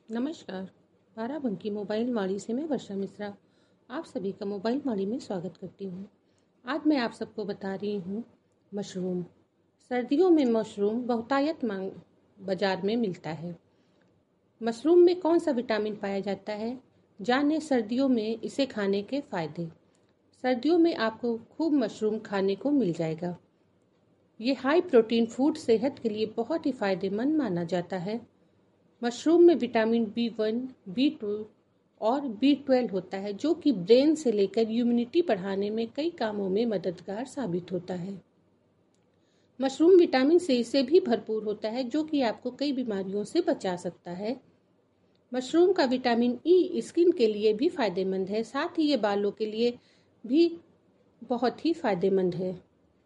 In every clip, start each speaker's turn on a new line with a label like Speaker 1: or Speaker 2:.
Speaker 1: नमस्कार। बाराबंकी मोबाइल माड़ी से मैं वर्षा मिश्रा आप सभी का मोबाइल माड़ी में स्वागत करती हूँ। आज मैं आप सबको बता रही हूँ मशरूम। सर्दियों में मशरूम बहुतायत मांग बाजार में मिलता है। मशरूम में कौन सा विटामिन पाया जाता है, जाने सर्दियों में इसे खाने के फायदे। सर्दियों में आपको खूब मशरूम खाने को मिल जाएगा। ये हाई प्रोटीन फूड सेहत के लिए बहुत ही फायदेमंद माना जाता है। मशरूम में विटामिन B1, B2 और B12 होता है, जो कि ब्रेन से लेकर इम्यूनिटी बढ़ाने में कई कामों में मददगार साबित होता है। मशरूम विटामिन C से भी भरपूर होता है, जो कि आपको कई बीमारियों से बचा सकता है। मशरूम का विटामिन E स्किन के लिए भी फायदेमंद है, साथ ही ये बालों के लिए भी बहुत ही फायदेमंद है।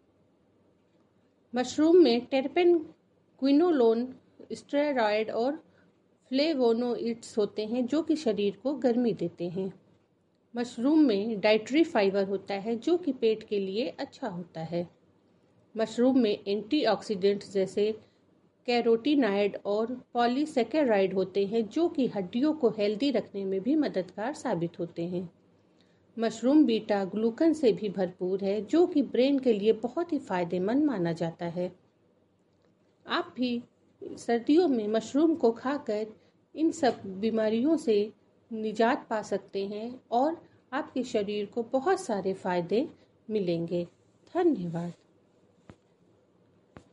Speaker 1: मशरूम में टेरपेन, क्विनोलोन, स्टेरॉयड और फ्लेवोनोइड्स होते हैं, जो कि शरीर को गर्मी देते हैं। मशरूम में डाइटरी फाइबर होता है, जो कि पेट के लिए अच्छा होता है। मशरूम में एंटीऑक्सीडेंट्स जैसे कैरोटीनॉयड और पॉलीसेकेराइड होते हैं, जो कि हड्डियों को हेल्दी रखने में भी मददगार साबित होते हैं। मशरूम बीटा ग्लूकन से भी भरपूर है, जो कि ब्रेन के लिए बहुत ही फायदेमंद माना जाता है। आप भी सर्दियों में मशरूम को खाकर इन सब बीमारियों से निजात पा सकते हैं और आपके शरीर को बहुत सारे फायदे मिलेंगे। धन्यवाद।